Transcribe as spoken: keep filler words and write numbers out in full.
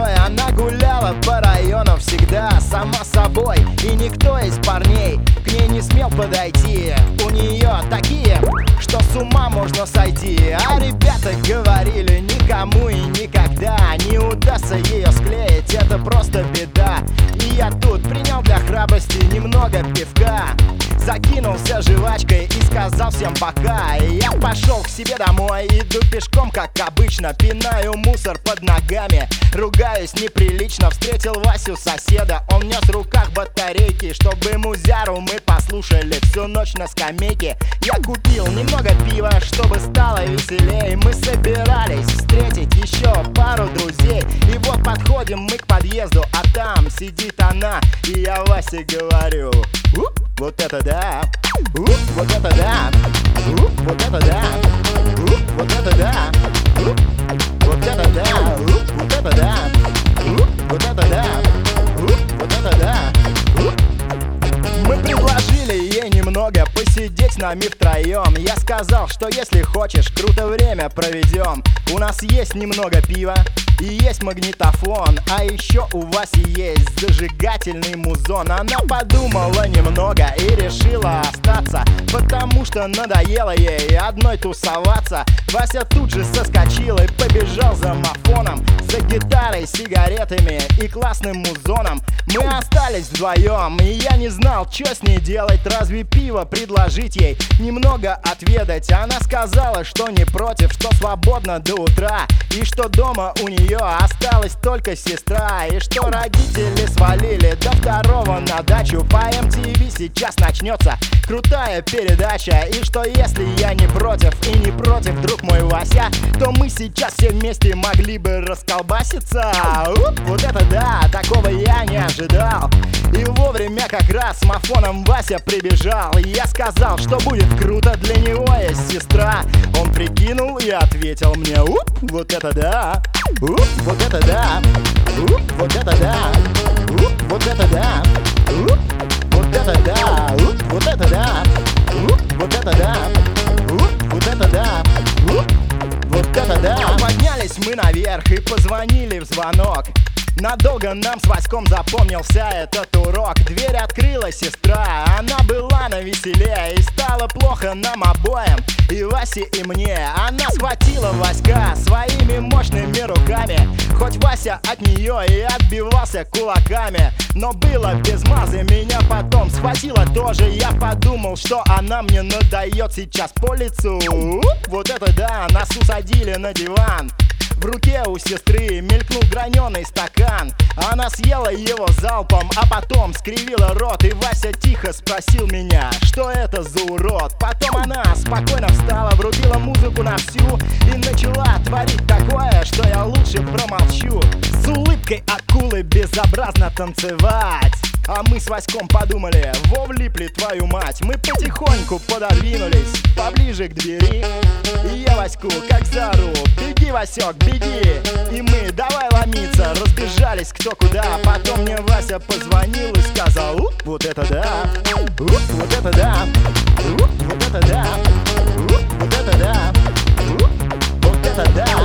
мной она гуляла по району всегда сама собой, и никто из парней к ней не смел подойти. У нее такие, что с ума можно сойти. А ребята говорили, никому и никогда не удастся ее склеить, это просто беда. И я тут принял для храбрости немного пивка, закинулся жвачкой и сказал всем пока. И я пошел к себе домой, иду пешком, как обычно, пинаю мусор под ногами, ругаюсь неприлично. Встретил Васю, соседа, он нес в руках батарейки, чтобы музяру мы послушали всю ночь на скамейке. Я купил немного пива, чтобы стало веселей. Мы собирались встретить еще пару друзей, и вот подходим мы к подъезду, а там сидит она. И я Васе говорю: уп, вот это да, уп, вот это да, уп, вот это да, уп, вот это да, уп, вот это да, уп, вот это да, уп, вот это да, уп, вот это да, уп. Мы предложили ей немного посидеть с нами втроем. Я сказал, что если хочешь, круто время проведем. У нас есть немного пива и есть магнитофон, а еще у Васи есть зажигательный музон. Она подумала немного и решила остаться, потому что надоело ей одной тусоваться. Вася тут же соскочил и побежал за мафоном, за гитарой, сигаретами и классным музоном. Мы остались вдвоем, и я не знал, что с ней делать. Разве пиво предложить ей немного отведать? Она сказала, что не против, что свободно до утра, и что дома у нее осталась только сестра, и что родители свалили до второго на дачу. По эм ти ви сейчас начнется крутая передача, и что если я не против и не против, друг мой Вася, то мы сейчас все вместе могли бы расколбаситься. Уп, вот это да, такого я не ожидал. И вовремя как раз с мафоном Вася прибежал. И я сказал, что будет круто, для него есть сестра. Он прикинул и ответил мне: уп, вот это да, уп, вот это да, уп, вот это да, уп, вот это да, уп, вот это да, уп, вот это да, уп, вот это да, уп, вот это да, уп, вот это да. Поднялись мы наверх и позвонили в звонок. Надолго нам с Васьком запомнился этот урок. Дверь открыла сестра, она была навеселе, и стало плохо нам обоим, и Васе, и мне. Она схватила Васька своими мощными руками, хоть Вася от нее и отбивался кулаками, но было без мазы. Меня потом схватила тоже. Я подумал, что она мне надает сейчас по лицу. Вот это да, нас усадили на диван. В руке у сестры мелькнул граненый стакан. Она съела его залпом, а потом скривила рот. И Вася тихо спросил меня, что это за урод. Потом она спокойно встала, врубила музыку на всю и начала творить такое, что я лучше промолчу. С улыбкой акулы безобразно танцевать. А мы с Васьком подумали: во влипли, твою мать. Мы потихоньку пододвинулись поближе к двери, и я Ваську как заору: беги, Васек, беги. И мы давай ломиться, разбежались кто куда. Потом мне Вася позвонил и сказал: уп, вот это да, уп, вот это да, уп, вот это да, уп, вот это да, уп, вот это да.